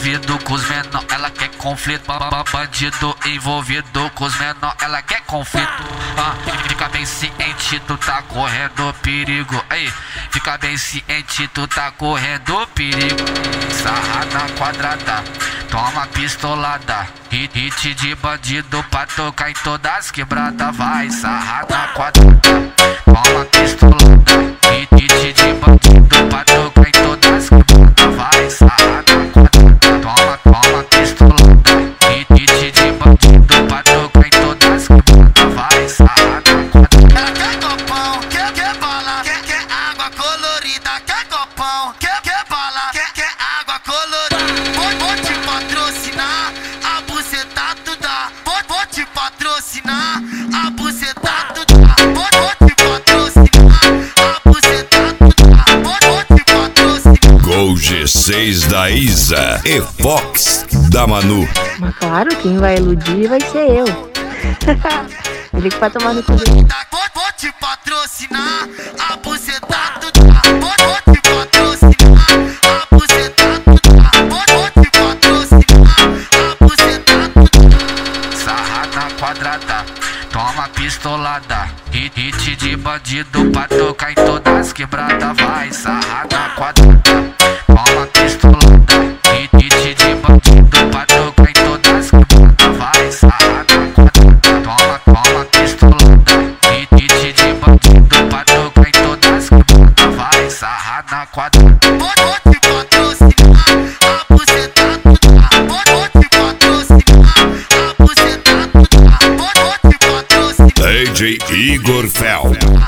envolvido com os menor, ela quer conflito. Bandido envolvido com os menor, ela quer conflito. Fica bem ciente, tu tá correndo perigo. Aí, fica bem ciente, tu tá correndo perigo. Sarrada quadrada, toma pistolada. Hit de bandido pra tocar em todas as quebradas. Vai, sarrada quadrada, toma pistolada. Hit de bandido pra tocar em todas as quebradas. Vai, sarrada quadrada, toma pistolada. Hit de bandido pra tocar em todas as quebradas. Vai, sarrada quadrada. Ela quer copão, quer bala, quer água colorida. Quer copão, quer bala, quer água colorida. Vou te patrocinar, a buceta tu dá. Vou te patrocinar, a buceta tu dá. Vou te patrocinar, a buceta tu dá. Vou te patrocinar. Gol G6 da Isa e Fox da Manu. Mas claro, quem vai iludir vai ser eu. Ele que vai tomar no cu. Vou te patrocinar, a buceta tu dá. Vou te patrocinar, a buceta tu dá. Vou te patrocinar, a buceta tu dá. Sarrada quadrada, toma pistolada. Hit de bandido pra tocar em todas as quebradas. Vai, sarrada quadrada, toma pistolada. Hit de bandido pra tocar em todas as quebradas. Vai, sarrada quadrada, toma pistolada. Hit de bandido pra tocar em todas as quebradas. Vai, sarrada quadrada. Vou te patrocinar, a buceta tu dá. Vou te patrocinar, a buceta tu dá. Vou te patrocinar. DJ Igor Fel.